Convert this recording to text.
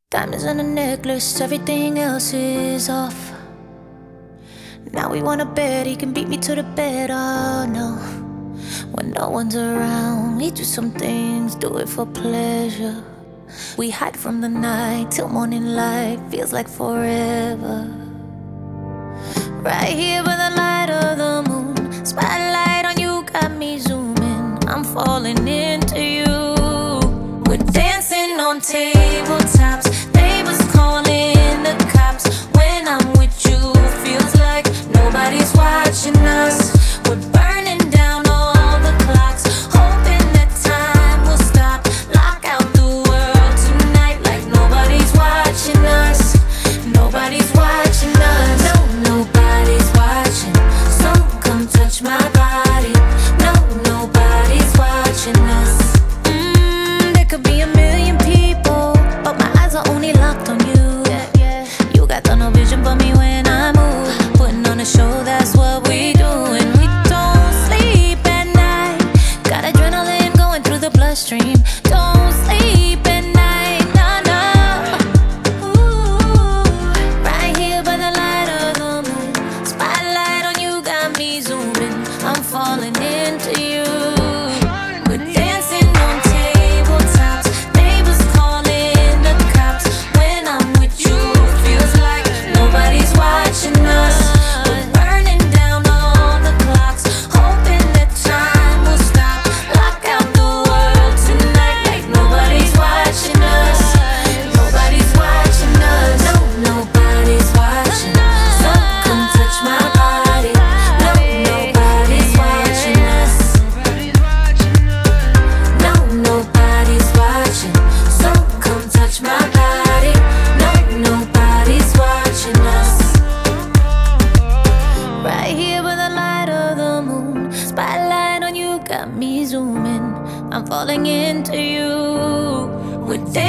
Diamonds on a necklace, everything else is off. Now we wanna bet he can beat me to the bed, oh no. When no one's around, we do some things, do it for pleasure. We hide from the night till morning light, feels like forever. Right here by the light of the moon, spotlight on you got me zooming. I'm falling into you. We're dancing on tabletops, neighbors calling the cops. When I'm with you, feels like nobody's watching us. We're burning down all the clocks, hoping that time will stop. Lock out the world tonight like nobody's watching us. Nobody's watching us. No, nobody's watching. So come touch my body. No, nobody's watching us. There could be a million people, but my eyes are only locked on you. You got tunnel vision for me when I move, putting on a show, that's what we do. And we don't sleep at night, got adrenaline going through the bloodstream. Don't sleep at night, no, no. Ooh, right here by the light of the moon, spotlight on you got me zooming. I'm falling into you. We're dancing on tabletops, neighbors calling the cops. When I'm with you, feels like nobody's watching us. We're burning down all the clocks, hoping that time will stop. Lock out the world tonight like nobody's watching us. Nobody's watching us. No, nobody's watching. So come touch my body. No, nobody's watching us. No, nobody's watching. So come touch my body. No, nobody's watching us. Right here by the light of the moon, spotlight on you got me zooming. I'm falling into you. We're